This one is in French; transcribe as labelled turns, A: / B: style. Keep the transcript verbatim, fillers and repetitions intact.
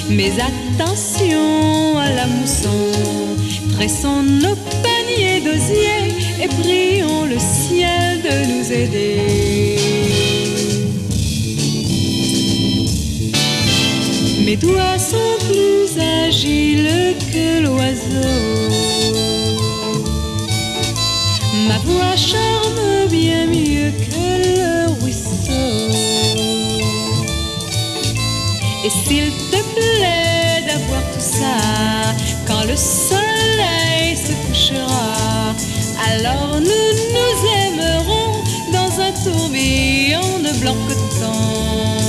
A: Mais attention à la mousson, tressons nos paniers d'osier et prions le ciel de nous aider. Mes doigts sont plus agiles que l'oiseau, ma voix charme bien mieux que le ruisseau. Et s'il te plaît d'avoir tout ça, quand le soleil se couchera, alors nous nous aimerons dans un tourbillon de blanc coton.